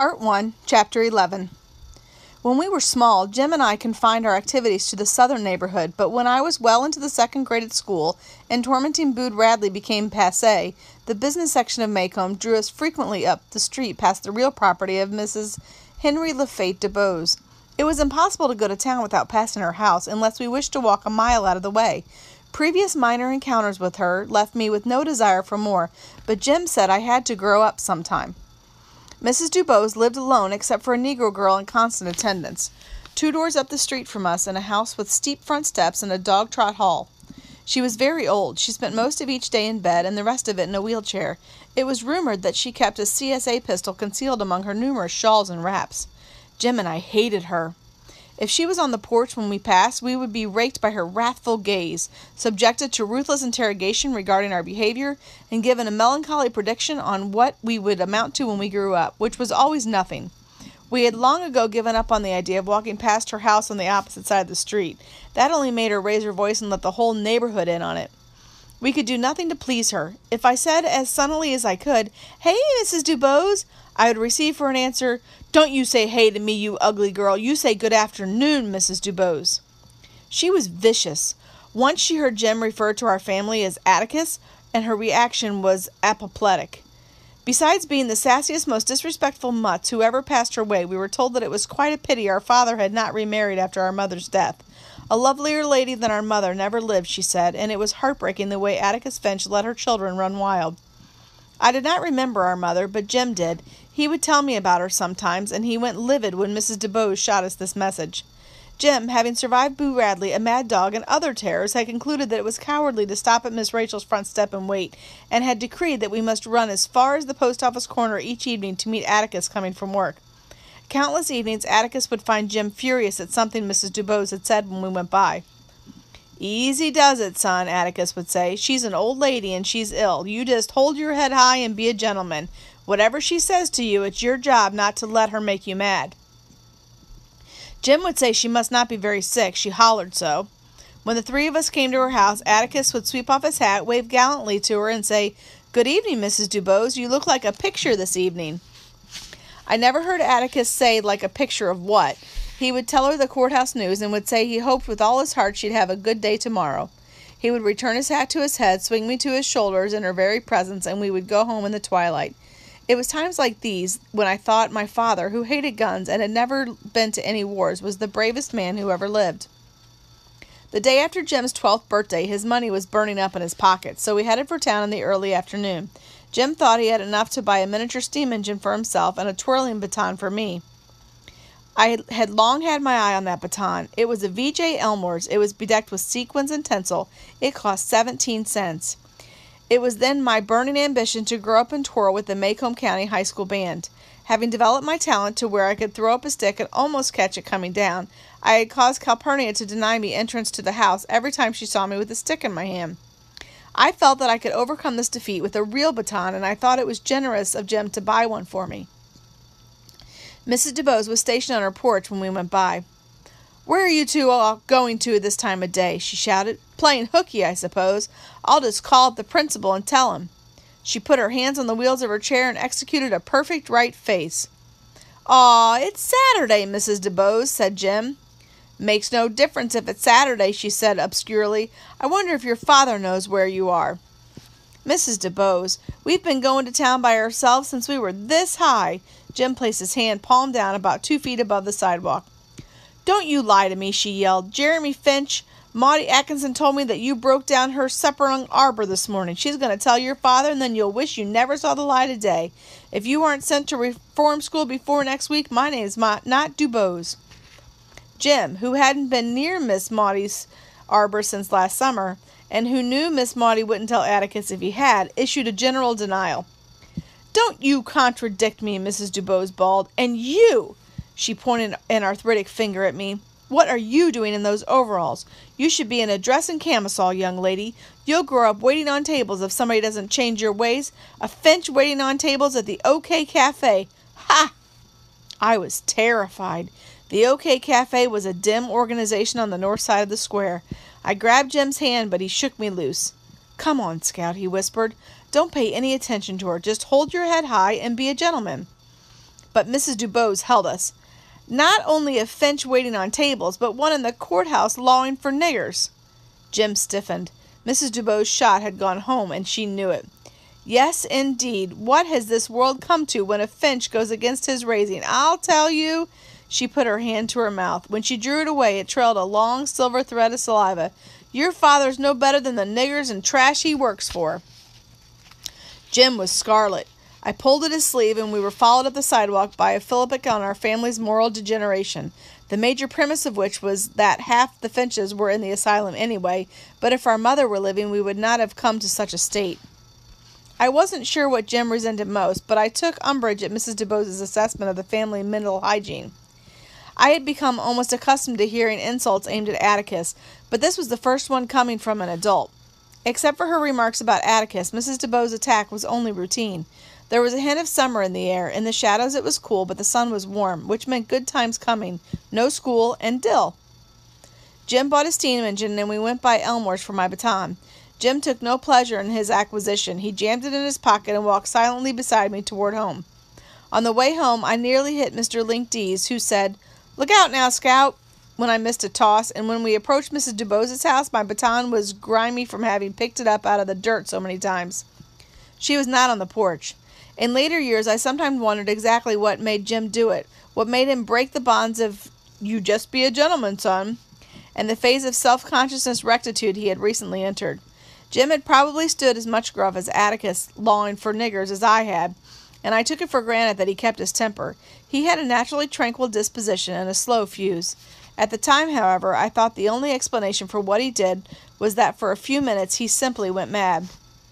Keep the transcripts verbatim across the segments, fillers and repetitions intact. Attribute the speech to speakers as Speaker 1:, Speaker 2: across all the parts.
Speaker 1: Art one, Chapter eleven. When we were small, Jim and I confined our activities to the southern neighborhood, but when I was well into the second grade at school and tormenting Boo Radley became passé, the business section of Maycomb drew us frequently up the street past the real property of Missus Henry Lafayette DuBose. It was impossible to go to town without passing her house, unless we wished to walk a mile out of the way. Previous minor encounters with her left me with no desire for more, but Jim said I had to grow up sometime. Missus DuBose lived alone except for a Negro girl in constant attendance, two doors up the street from us in a house with steep front steps and a dog-trot hall. She was very old. She spent most of each day in bed and the rest of it in a wheelchair. It was rumored that she kept a C S A pistol concealed among her numerous shawls and wraps. Jim and I hated her. If she was on the porch when we passed, we would be raked by her wrathful gaze, subjected to ruthless interrogation regarding our behavior, and given a melancholy prediction on what we would amount to when we grew up, which was always nothing. We had long ago given up on the idea of walking past her house on the opposite side of the street. That only made her raise her voice and let the whole neighborhood in on it. We could do nothing to please her. If I said as sunnily as I could, "Hey, Missus DuBose," I would receive for an answer, "Don't you say hey to me, you ugly girl. You say good afternoon, Missus DuBose." She was vicious. Once she heard Jim refer to our family as Atticus, and her reaction was apoplectic. Besides being the sassiest, most disrespectful mutts who ever passed her way, we were told that it was quite a pity our father had not remarried after our mother's death. A lovelier lady than our mother never lived, she said, and it was heartbreaking the way Atticus Finch let her children run wild. I did not remember our mother, but Jim did. He would tell me about her sometimes, and he went livid when Missus DuBose shot us this message. Jim, having survived Boo Radley, a mad dog, and other terrors, had concluded that it was cowardly to stop at Miss Rachel's front step and wait, and had decreed that we must run as far as the post office corner each evening to meet Atticus coming from work. Countless evenings Atticus would find Jim furious at something Missus DuBose had said when we went by. "Easy does it, son," Atticus would say. "She's an old lady and she's ill. You just hold your head high and be a gentleman. Whatever she says to you, it's your job not to let her make you mad." Jim would say she must not be very sick. She hollered so. When the three of us came to her house, Atticus would sweep off his hat, wave gallantly to her, and say, "Good evening, Missus DuBose. You look like a picture this evening." I never heard Atticus say like a picture of what. He would tell her the courthouse news and would say he hoped with all his heart she'd have a good day tomorrow. He would return his hat to his head, swing me to his shoulders in her very presence, and we would go home in the twilight. It was times like these when I thought my father, who hated guns and had never been to any wars, was the bravest man who ever lived. The day after Jim's twelfth birthday, his money was burning up in his pockets, so we headed for town in the early afternoon. Jim thought he had enough to buy a miniature steam engine for himself and a twirling baton for me. I had long had my eye on that baton. It was a V J Elmore's. It was bedecked with sequins and tinsel. It cost seventeen cents. It was then my burning ambition to grow up and twirl with the Maycomb County High School Band. Having developed my talent to where I could throw up a stick and almost catch it coming down, I had caused Calpurnia to deny me entrance to the house every time she saw me with a stick in my hand. I felt that I could overcome this defeat with a real baton, and I thought it was generous of Jim to buy one for me. Missus DuBose was stationed on her porch when we went by. "Where are you two all going to this time of day?" she shouted. "Playing hooky, I suppose. I'll just call up the principal and tell him." She put her hands on the wheels of her chair and executed a perfect right face. "Aw, it's Saturday, Missus DuBose," said Jim. "Makes no difference if it's Saturday," she said obscurely. "I wonder if your father knows where you are." "Missus DuBose, we've been going to town by ourselves since we were this high." Jim placed his hand palm down about two feet above the sidewalk. "Don't you lie to me," she yelled. "Jeremy Finch, Maudie Atkinson told me that you broke down her Sepperung Arbor this morning. She's going to tell your father, and then you'll wish you never saw the light of day. If you aren't sent to reform school before next week, my name's not DuBose." Jim, who hadn't been near Miss Maudie's arbor since last summer, and who knew Miss Maudie wouldn't tell Atticus if he had, issued a general denial. "Don't you contradict me," Missus DuBose bawled. "And you," she pointed an arthritic finger at me, "what are you doing in those overalls? You should be in a dress and camisole, young lady. You'll grow up waiting on tables if somebody doesn't change your ways. A Finch waiting on tables at the OK Cafe. Ha!" I was terrified. The OK Cafe was a dim organization on the north side of the square. I grabbed Jim's hand, but he shook me loose. "Come on, Scout," he whispered. "Don't pay any attention to her. Just hold your head high and be a gentleman." but Missus Dubose held us. Not only a Finch waiting on tables, but one in the courthouse lawing for niggers. Jim stiffened. Missus Dubose's shot had gone home, and she knew it. Yes, indeed. What has this world come to when a Finch goes against his raising? I'll tell you. She put her hand to her mouth. When she drew it away, it trailed a long silver thread of saliva. Your father's no better than the niggers and trash he works for. Jim was scarlet. I pulled at his sleeve, and we were followed up the sidewalk by a philippic on our family's moral degeneration, the major premise of which was that half the Finches were in the asylum anyway, but if our mother were living, we would not have come to such a state. I wasn't sure what Jim resented most, but I took umbrage at Missus Dubose's assessment of the family mental hygiene. I had become almost accustomed to hearing insults aimed at Atticus, but this was the first one coming from an adult. Except for her remarks about Atticus, Missus Dubose's attack was only routine. There was a hint of summer in the air. In the shadows it was cool, but the sun was warm, which meant good times coming, no school, and dill. Jim bought a steam engine, and we went by Elmore's for my baton. Jim took no pleasure in his acquisition. He jammed it in his pocket and walked silently beside me toward home. On the way home, I nearly hit Mister Link Dees, who said, "Look out now, Scout," when I missed a toss, and when we approached Missus Dubose's house, my baton was grimy from having picked it up out of the dirt so many times. She was not on the porch. In later years, I sometimes wondered exactly what made Jim do it, what made him break the bonds of, "You just be a gentleman, son," and the phase of self-consciousness rectitude he had recently entered. Jim had probably stood as much gruff as Atticus lawing for niggers as I had, and I took it for granted that he kept his temper. He had a naturally tranquil disposition and a slow fuse. At the time, however, I thought the only explanation for what he did was that for a few minutes he simply went mad.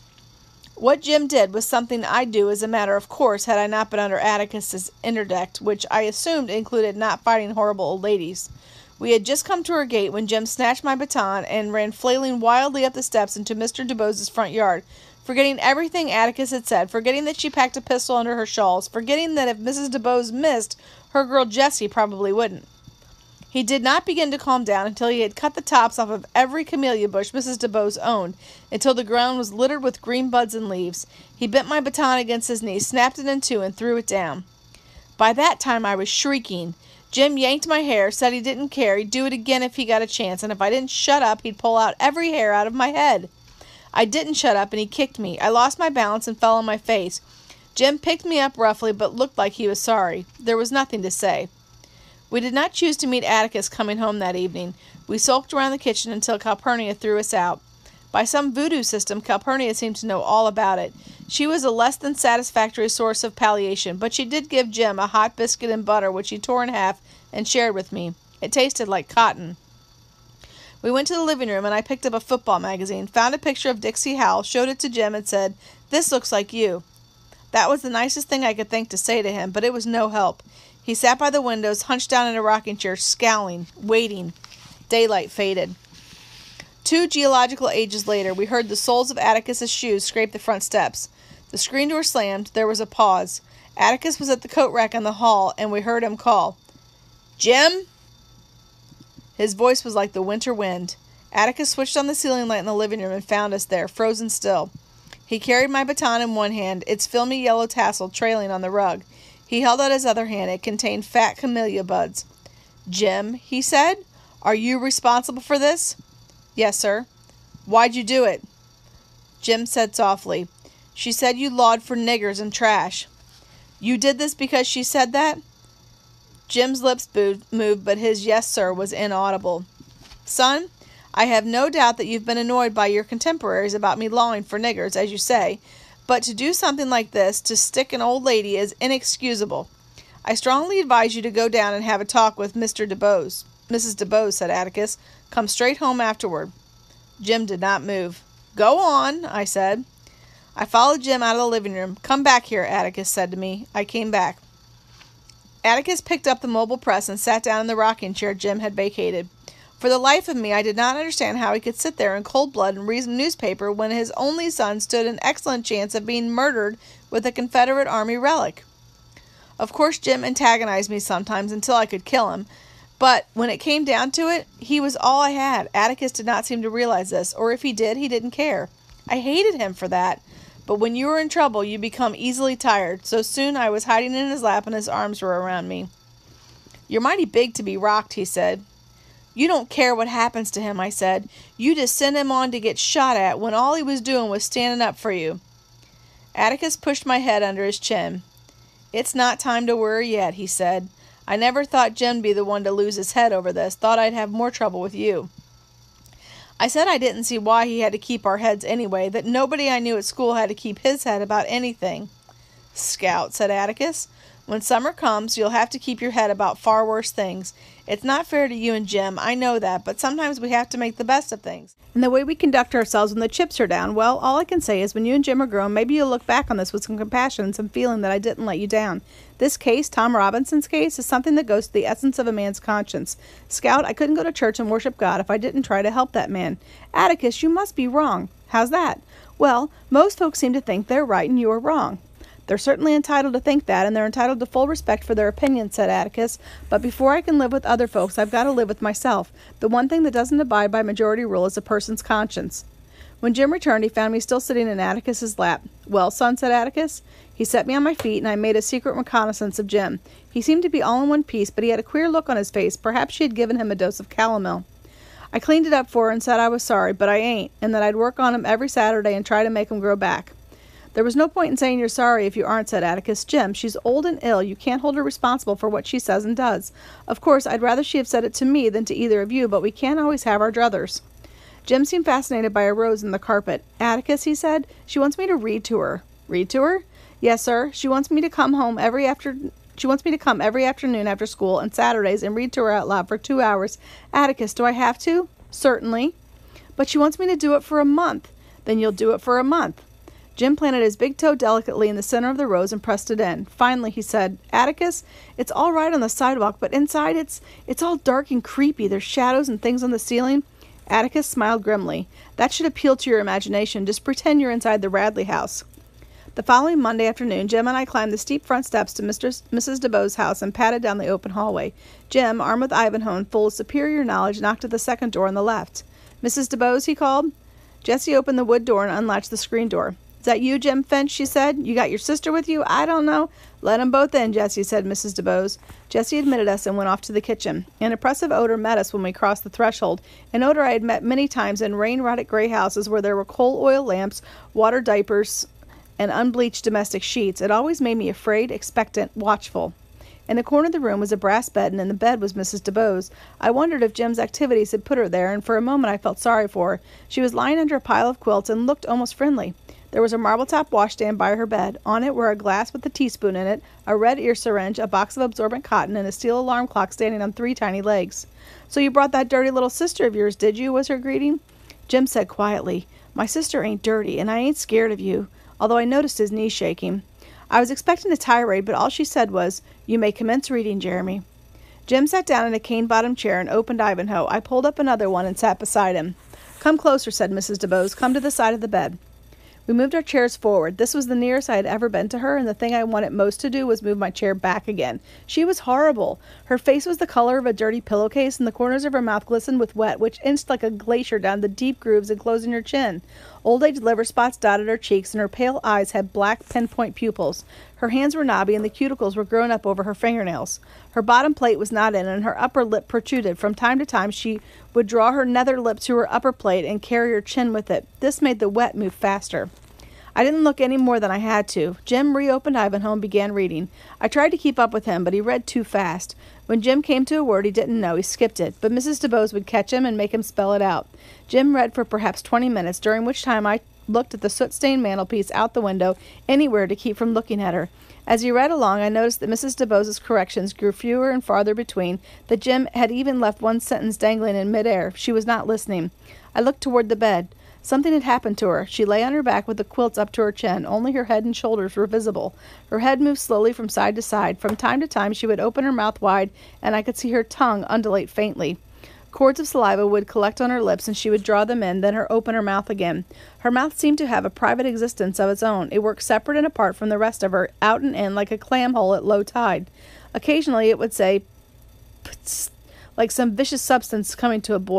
Speaker 1: What Jim did was something I'd do as a matter of course had I not been under Atticus's interdict, which I assumed included not fighting horrible old ladies. We had just come to our gate when Jim snatched my baton and ran flailing wildly up the steps into Mister Dubose's front yard, forgetting everything Atticus had said, forgetting that she packed a pistol under her shawls, forgetting that if Missus Dubose missed, her girl Jessie probably wouldn't. He did not begin to calm down until he had cut the tops off of every camellia bush Missus Dubose owned, until the ground was littered with green buds and leaves. He bent my baton against his knee, snapped it in two, and threw it down. By that time I was shrieking. Jim yanked my hair, said he didn't care, he'd do it again if he got a chance, and if I didn't shut up, he'd pull out every hair out of my head. I didn't shut up, and he kicked me. I lost my balance and fell on my face. Jim picked me up roughly, but looked like he was sorry. There was nothing to say. We did not choose to meet Atticus coming home that evening. We sulked around the kitchen until Calpurnia threw us out. By some voodoo system, Calpurnia seemed to know all about it. She was a less than satisfactory source of palliation, but she did give Jim a hot biscuit and butter, which he tore in half and shared with me. It tasted like cotton. We went to the living room, and I picked up a football magazine, found a picture of Dixie Howell, showed it to Jim, and said, "This looks like you." That was the nicest thing I could think to say to him, but it was no help. He sat by the windows, hunched down in a rocking chair, scowling, waiting. Daylight faded. Two geological ages later, we heard the soles of Atticus's shoes scrape the front steps. The screen door slammed. There was a pause. Atticus was at the coat rack in the hall, and we heard him call, "Jim?" His voice was like the winter wind. Atticus switched on the ceiling light in the living room and found us there, frozen still. He carried my baton in one hand, its filmy yellow tassel trailing on the rug. He held out his other hand. It contained fat camellia buds. "Jim," he said, "are you responsible for this?" "Yes, sir." "Why'd you do it?" Jim said softly, "She said you lawed for niggers and trash." "You did this because she said that?" Jim's lips moved, but his "yes, sir" was inaudible. "Son, I have no doubt that you've been annoyed by your contemporaries about me lawing for niggers, as you say, but to do something like this, to stick an old lady, is inexcusable. I strongly advise you to go down and have a talk with Mister Dubose." "Missus Dubose," said Atticus. "Come straight home afterward." Jim did not move. "Go on," I said. I followed Jim out of the living room. "Come back here," Atticus said to me. I came back. Atticus picked up the mobile press and sat down in the rocking chair Jim had vacated. For the life of me, I did not understand how he could sit there in cold blood and read a newspaper when his only son stood an excellent chance of being murdered with a Confederate Army relic. Of course, Jim antagonized me sometimes until I could kill him, but when it came down to it, he was all I had. Atticus did not seem to realize this, or if he did, he didn't care. I hated him for that, But when you are in trouble, you become easily tired. So soon I was hiding in his lap and his arms were around me. You're mighty big to be rocked, he said. You don't care what happens to him, I said. You just send him on to get shot at when all he was doing was standing up for you. Atticus pushed my head under his chin. It's not time to worry yet, he said. I never thought Jim'd be the one to lose his head over this. Thought I'd have more trouble with you. I said I didn't see why he had to keep our heads anyway, that nobody I knew at school had to keep his head about anything. Scout, said Atticus. When summer comes, you'll have to keep your head about far worse things. It's not fair to you and Jim, I know that, but sometimes we have to make the best of things. And the way we conduct ourselves when the chips are down, well, all I can say is when you and Jim are grown, maybe you'll look back on this with some compassion and some feeling that I didn't let you down. This case, Tom Robinson's case, is something that goes to the essence of a man's conscience. Scout, I couldn't go to church and worship God if I didn't try to help that man. Atticus, you must be wrong. How's that? Well, most folks seem to think they're right and you are wrong. They're certainly entitled to think that, and they're entitled to full respect for their opinions, said Atticus. But before I can live with other folks, I've got to live with myself. The one thing that doesn't abide by majority rule is a person's conscience. When Jim returned, he found me still sitting in Atticus's lap. Well, son, said Atticus. He set me on my feet, and I made a secret reconnaissance of Jim. He seemed to be all in one piece, but he had a queer look on his face. Perhaps she had given him a dose of calomel. I cleaned it up for her and said I was sorry, but I ain't, and that I'd work on him every Saturday and try to make him grow back. There was no point in saying you're sorry if you aren't, said Atticus. Jim, she's old and ill. You can't hold her responsible for what she says and does. Of course, I'd rather she have said it to me than to either of you, but we can't always have our druthers. Jim seemed fascinated by a rose in the carpet. Atticus, he said, she wants me to read to her. Read to her? Yes, sir. She wants me to come home every after... She wants me to come every afternoon after school and Saturdays and read to her out loud for two hours. Atticus, do I have to? Certainly. But she wants me to do it for a month. Then you'll do it for a month. Jim planted his big toe delicately in the center of the rose and pressed it in. Finally, he said, Atticus, it's all right on the sidewalk, but inside it's it's all dark and creepy. There's shadows and things on the ceiling. Atticus smiled grimly. That should appeal to your imagination. Just pretend you're inside the Radley house. The following Monday afternoon, Jim and I climbed the steep front steps to Mister Missus DeBoe's house and padded down the open hallway. Jim, armed with Ivanhoe and full of superior knowledge, knocked at the second door on the left. Missus DeBoe's, he called. Jessie opened the wood door and unlatched the screen door. Is that you, Jim Finch? She said. You got your sister with you? I don't know. Let 'em both in, Jessie, said Missus DeBoe's. Jessie admitted us and went off to the kitchen. An oppressive odor met us when we crossed the threshold, an odor I had met many times in rain-rotted gray houses where there were coal oil lamps, water diapers, and unbleached domestic sheets. It always made me afraid, expectant, watchful. In the corner of the room was a brass bed, and in the bed was Missus DeBoe's. I wondered if Jim's activities had put her there, and for a moment I felt sorry for her. She was lying under a pile of quilts and looked almost friendly. There was a marble-top washstand by her bed. On it were a glass with a teaspoon in it, a red ear syringe, a box of absorbent cotton, and a steel alarm clock standing on three tiny legs. So you brought that dirty little sister of yours, did you? Was her greeting. Jim said quietly, My sister ain't dirty, and I ain't scared of you, although I noticed his knees shaking. I was expecting a tirade, but all she said was, You may commence reading, Jeremy. Jim sat down in a cane-bottomed chair and opened Ivanhoe. I pulled up another one and sat beside him. Come closer, said Missus DeBoe's. Come to the side of the bed. We moved our chairs forward. This was the nearest I had ever been to her, and the thing I wanted most to do was move my chair back again. She was horrible. Her face was the color of a dirty pillowcase, and the corners of her mouth glistened with wet, which inched like a glacier down the deep grooves enclosing her chin. Old-age liver spots dotted her cheeks, and her pale eyes had black pinpoint pupils. Her hands were knobby, and the cuticles were grown up over her fingernails. Her bottom plate was not in, and her upper lip protruded. From time to time she would draw her nether lip to her upper plate and carry her chin with it. This made the wet move faster. I didn't look any more than I had to. Jim reopened Ivanhoe and began reading. I tried to keep up with him, but he read too fast. When Jim came to a word he didn't know, he skipped it, but Missus DeBoe's would catch him and make him spell it out. Jim read for perhaps twenty minutes, during which time I looked at the soot-stained mantelpiece, out the window, anywhere to keep from looking at her. As he read along, I noticed that Missus DeBoe's corrections grew fewer and farther between, that Jim had even left one sentence dangling in midair. She was not listening. I looked toward the bed. Something had happened to her. She lay on her back with the quilts up to her chin. Only her head and shoulders were visible. Her head moved slowly from side to side. From time to time she would open her mouth wide, and I could see her tongue undulate faintly. Cords of saliva would collect on her lips, and she would draw them in, then her open her mouth again. Her mouth seemed to have a private existence of its own. It worked separate and apart from the rest of her, out and in like a clam hole at low tide. Occasionally it would say, "Ptz," like some vicious substance coming to a boil.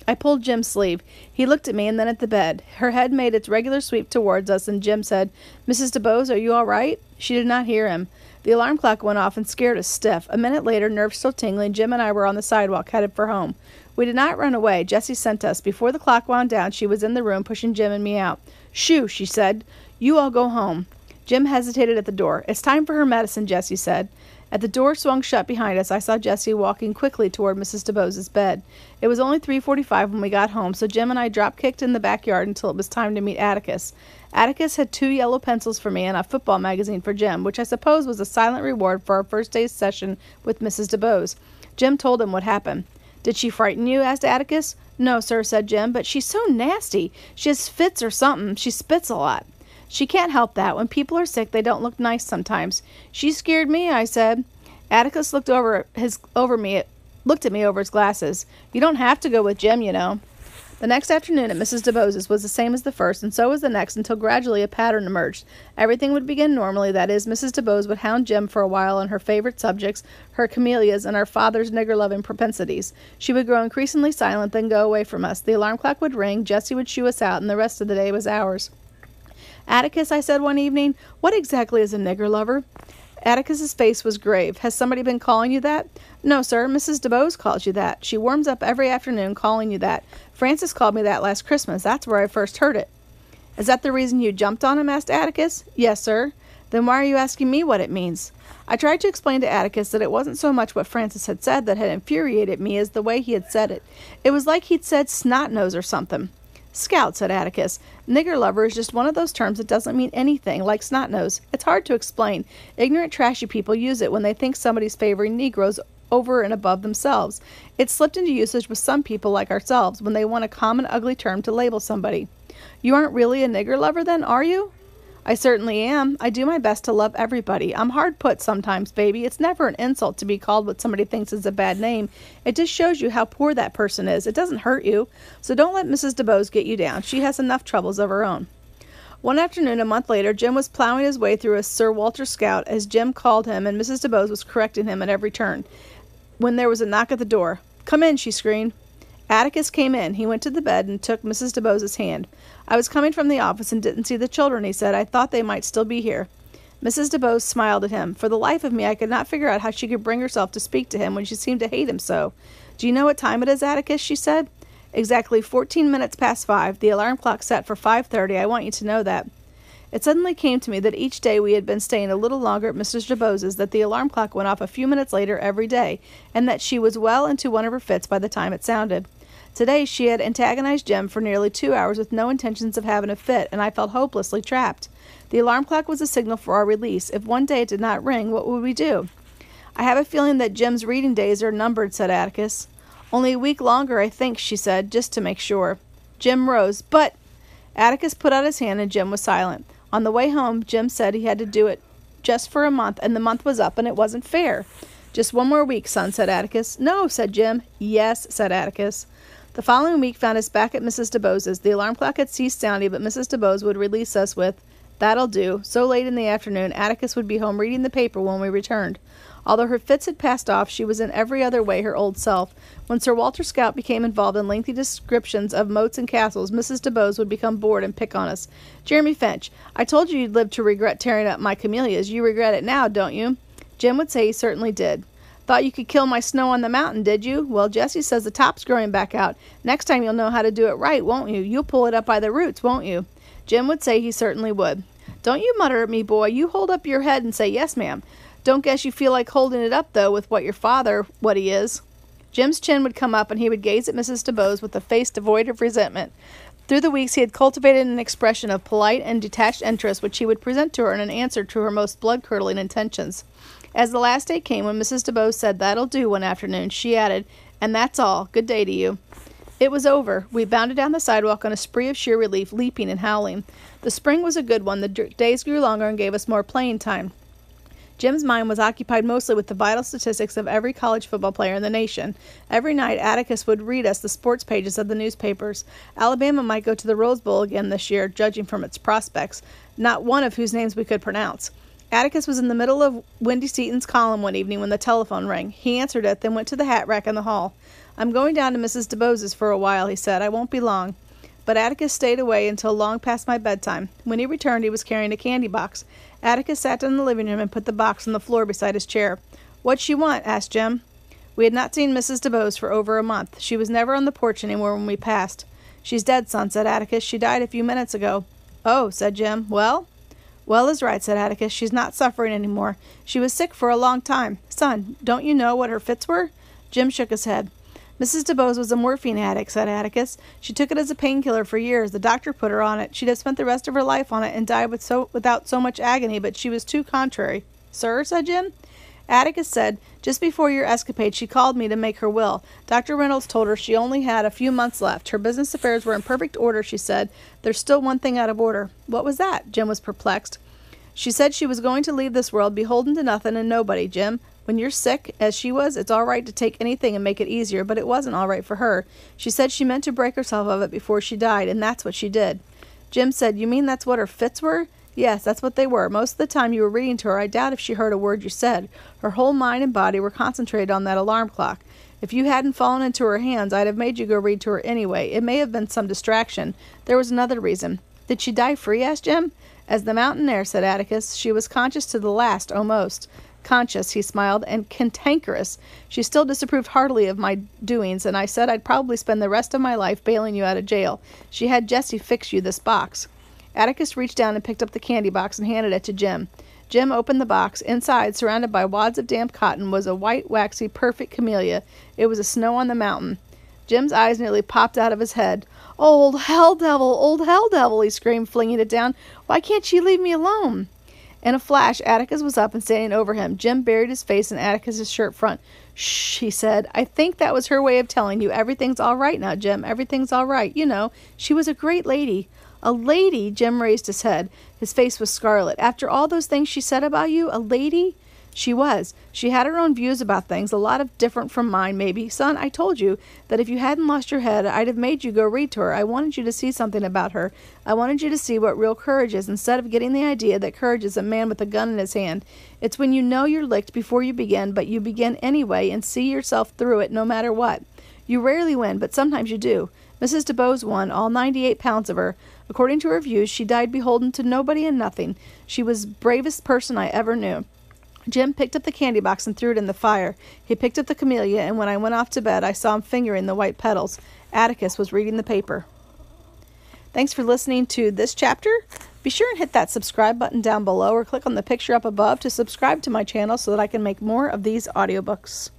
Speaker 1: I pulled Jim's sleeve. He looked at me and then at the bed. Her head made its regular sweep towards us, and Jim said, "Missus DuBose, are you all right?" She did not hear him. The alarm clock went off and scared us stiff. A minute later, nerves still tingling, Jim and I were on the sidewalk, headed for home. We did not run away. Jessie sent us. Before the clock wound down, she was in the room, pushing Jim and me out. "Shoo," she said. "You all go home." Jim hesitated at the door. "It's time for her medicine," Jessie said. As the door swung shut behind us, I saw Jessie walking quickly toward Missus DuBose's bed. It was only three forty-five when we got home, so Jim and I drop-kicked in the backyard until it was time to meet Atticus. Atticus had two yellow pencils for me and a football magazine for Jim, which I suppose was a silent reward for our first day's session with Missus DuBose. Jim told him what happened. "Did she frighten you?" asked Atticus. "No, sir," said Jim, "but she's so nasty. She has fits or something. She spits a lot." "She can't help that. When people are sick, they don't look nice sometimes." "She scared me," I said. Atticus looked over his over me, looked at me over his glasses. "You don't have to go with Jim, you know." The next afternoon at Missus DuBose's was the same as the first, and so was the next, until gradually a pattern emerged. Everything would begin normally. That is, Missus DuBose would hound Jim for a while on her favorite subjects, her camellias, and our father's nigger-loving propensities. She would grow increasingly silent, then go away from us. The alarm clock would ring, Jessie would shoo us out, and the rest of the day was ours. "Atticus," I said one evening, "what exactly is a nigger lover?" Atticus's face was grave. "Has somebody been calling you that?" "No, sir. Missus DuBose calls you that. She warms up every afternoon calling you that. Francis called me that last Christmas. That's where I first heard it." "Is that the reason you jumped on him?" asked Atticus. "Yes, sir." "Then why are you asking me what it means?" I tried to explain to Atticus that it wasn't so much what Francis had said that had infuriated me as the way he had said it. It was like he'd said snot-nose or something. "Scout," said Atticus, "nigger lover is just one of those terms that doesn't mean anything, like snot-nose. It's hard to explain. Ignorant, trashy people use it when they think somebody's favoring Negroes over and above themselves. It's slipped into usage with some people like ourselves when they want a common ugly term to label somebody." "You aren't really a nigger lover, then, are you?" "I certainly am. I do my best to love everybody. I'm hard put sometimes, baby. It's never an insult to be called what somebody thinks is a bad name. It just shows you how poor that person is. It doesn't hurt you. So don't let Missus DuBose get you down. She has enough troubles of her own." One afternoon, a month later, Jim was plowing his way through a Sir Walter Scout, as Jim called him, and Missus DuBose was correcting him at every turn, when there was a knock at the door. "Come in," she screamed. Atticus came in. He went to the bed and took Missus DuBose's hand. "I was coming from the office and didn't see the children," he said. "I thought they might still be here." Missus DuBose smiled at him. For the life of me, I could not figure out how she could bring herself to speak to him when she seemed to hate him so. "Do you know what time it is, Atticus?" she said. "Exactly fourteen minutes past five. The alarm clock set for five thirty. I want you to know that." It suddenly came to me that each day we had been staying a little longer at Missus DuBose's, that the alarm clock went off a few minutes later every day, and that she was well into one of her fits by the time it sounded. Today she had antagonized Jim for nearly two hours with no intentions of having a fit, and I felt hopelessly trapped. The alarm clock was a signal for our release. If one day it did not ring, what would we do? "I have a feeling that Jim's reading days are numbered," said Atticus. "Only a week longer, I think," she said, just to make sure. Jim rose. "But—" Atticus put out his hand and Jim was silent. On the way home, Jim said he had to do it just for a month, and the month was up, and it wasn't fair. "Just one more week, son," said Atticus. "No," said Jim. "Yes," said Atticus. The following week found us back at Missus DuBose's. The alarm clock had ceased sounding, but Missus DuBose would release us with, "That'll do." So late in the afternoon, Atticus would be home reading the paper when we returned. Although her fits had passed off, she was in every other way her old self. When Sir Walter Scout became involved in lengthy descriptions of moats and castles, Missus DuBose would become bored and pick on us. "Jeremy Finch, I told you you'd live to regret tearing up my camellias. You regret it now, don't you?" Jim would say he certainly did. "Thought you could kill my snow on the mountain, did you? Well, Jessie says the top's growing back out. Next time you'll know how to do it right, won't you? You'll pull it up by the roots, won't you?" Jim would say he certainly would. "Don't you mutter at me, boy. You hold up your head and say, 'Yes, ma'am.' Don't guess you feel like holding it up, though, with what your father, what he is." Jim's chin would come up, and he would gaze at Missus DuBose with a face devoid of resentment. Through the weeks he had cultivated an expression of polite and detached interest which he would present to her in an answer to her most blood-curdling intentions. As the last day came, when Missus DuBose said, "That'll do," one afternoon, she added, "And that's all. Good day to you." It was over. We bounded down the sidewalk on a spree of sheer relief, leaping and howling. The spring was a good one. The d- days grew longer and gave us more playing time. Jim's mind was occupied mostly with the vital statistics of every college football player in the nation. Every night, Atticus would read us the sports pages of the newspapers. Alabama might go to the Rose Bowl again this year, judging from its prospects, not one of whose names we could pronounce. Atticus was in the middle of Wendy Seaton's column one evening when the telephone rang. He answered it, then went to the hat rack in the hall. "I'm going down to Missus DuBose's for a while," he said. "I won't be long." But Atticus stayed away until long past my bedtime. When he returned, he was carrying a candy box. Atticus sat down in the living room and put the box on the floor beside his chair. "What's she want?" asked Jim. We had not seen Missus DuBose for over a month. She was never on the porch anymore when we passed. "She's dead, son," said Atticus. "She died a few minutes ago." "Oh," said Jim. "Well?" "Well is right," said Atticus. "She's not suffering any more. She was sick for a long time. Son, don't you know what her fits were?" Jim shook his head. "Missus DuBose was a morphine addict," said Atticus. "She took it as a painkiller for years. The doctor put her on it. She'd have spent the rest of her life on it and died with so, without so much agony, but she was too contrary." "Sir?" said Jim. Atticus said, "Just before your escapade, she called me to make her will. Doctor Reynolds told her she only had a few months left. Her business affairs were in perfect order, she said. There's still one thing out of order." "What was that?" Jim was perplexed. "She said she was going to leave this world beholden to nothing and nobody, Jim. When you're sick, as she was, it's all right to take anything and make it easier, but it wasn't all right for her. She said she meant to break herself of it before she died, and that's what she did." Jim said, "You mean that's what her fits were?" "Yes, that's what they were. Most of the time you were reading to her, I doubt if she heard a word you said. Her whole mind and body were concentrated on that alarm clock. If you hadn't fallen into her hands, I'd have made you go read to her anyway. It may have been some distraction. There was another reason." "Did she die free?" asked Jim. "As the mountain air," said Atticus. "She was conscious to the last, almost." "Conscious," he smiled, "and cantankerous. She still disapproved heartily of my doings, and I said I'd probably spend the rest of my life bailing you out of jail. She had Jessie fix you this box." Atticus reached down and picked up the candy box and handed it to Jim. Jim opened the box. Inside, surrounded by wads of damp cotton, was a white, waxy, perfect camellia. It was a snow on the mountain. Jim's eyes nearly popped out of his head. "Old hell devil! Old hell devil!" he screamed, flinging it down. "Why can't she leave me alone?" In a flash, Atticus was up and standing over him. Jim buried his face in Atticus's shirt front. "Shh," he said. "I think that was her way of telling you everything's all right now, Jim. Everything's all right. You know, she was a great lady." "A lady?" Jim raised his head. His face was scarlet. "After all those things she said about you? A lady?" "She was. She had her own views about things, a lot of different from mine, maybe. Son, I told you that if you hadn't lost your head, I'd have made you go read to her. I wanted you to see something about her. I wanted you to see what real courage is, instead of getting the idea that courage is a man with a gun in his hand. It's when you know you're licked before you begin, but you begin anyway and see yourself through it no matter what. You rarely win, but sometimes you do. Missus DuBose won, all ninety-eight pounds of her. According to her views, she died beholden to nobody and nothing. She was the bravest person I ever knew." Jim picked up the candy box and threw it in the fire. He picked up the camellia, and when I went off to bed, I saw him fingering the white petals. Atticus was reading the paper. Thanks for listening to this chapter. Be sure and hit that subscribe button down below or click on the picture up above to subscribe to my channel so that I can make more of these audiobooks.